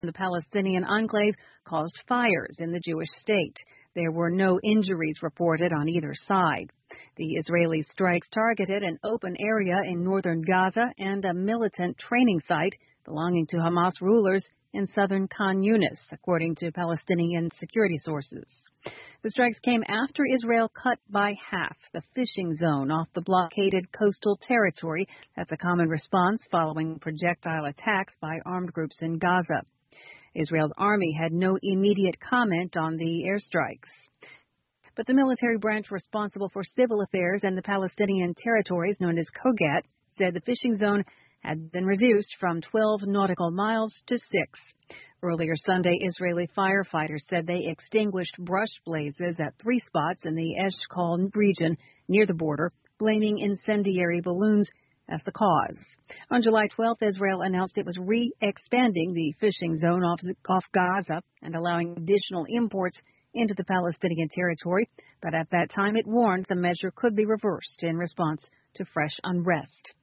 the Palestinian enclave caused fires in the Jewish state. There were no injuries reported on either side. The Israeli strikes targeted an open area in northern Gaza and a militant training site belonging to Hamas rulers in southern Khan Yunis, according to Palestinian security sources. The strikes came after Israel cut by half the fishing zone off the blockaded coastal territory. That's a common response following projectile attacks by armed groups in Gaza. Israel's army had no immediate comment on the airstrikes. But the military branch responsible for civil affairs in the Palestinian territories, known as Kogat, said the fishing zone had been reduced from 12 nautical miles to 6. Earlier Sunday, Israeli firefighters said they extinguished brush blazes at 3 spots in the Eshkol region near the border, blaming incendiary balloons as the cause. On July 12th, Israel announced it was re-expanding the fishing zone off Gaza and allowing additional imports into the Palestinian territory, but at that time it warned the measure could be reversed in response to fresh unrest.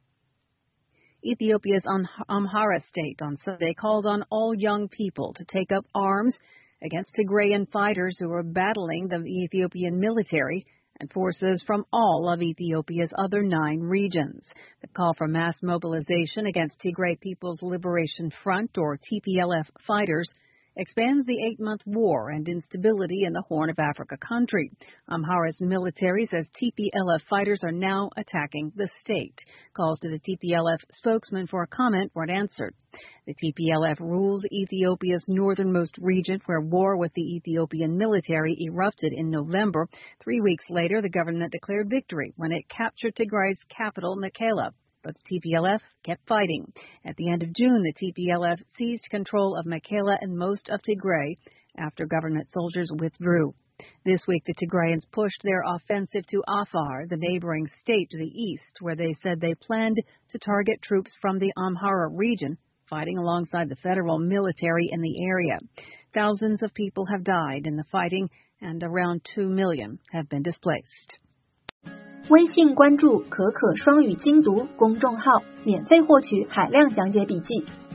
Ethiopia's Amhara state on Sunday called on all young people to take up arms against Tigrayan fighters who are battling the Ethiopian military and forces from all of Ethiopia's other 9 regions. The call for mass mobilization against Tigray People's Liberation Front, or TPLF, fighters expands the 8-month war and instability in the Horn of Africa country. Amhara's military says TPLF fighters are now attacking the state. Calls to the TPLF spokesman for a comment weren't answered. The TPLF rules Ethiopia's northernmost region, where war with the Ethiopian military erupted in November. 3 weeks later, the government declared victory when it captured Tigray's capital, Mekelle. But the TPLF kept fighting. At the end of June, the TPLF seized control of Mekelle and most of Tigray after government soldiers withdrew. This week, the Tigrayans pushed their offensive to Afar, the neighboring state to the east, where they said they planned to target troops from the Amhara region, fighting alongside the federal military in the area. Thousands of people have died in the fighting, and around 2 million have been displaced. 微信关注可可双语精读公众号，免费获取海量讲解笔记。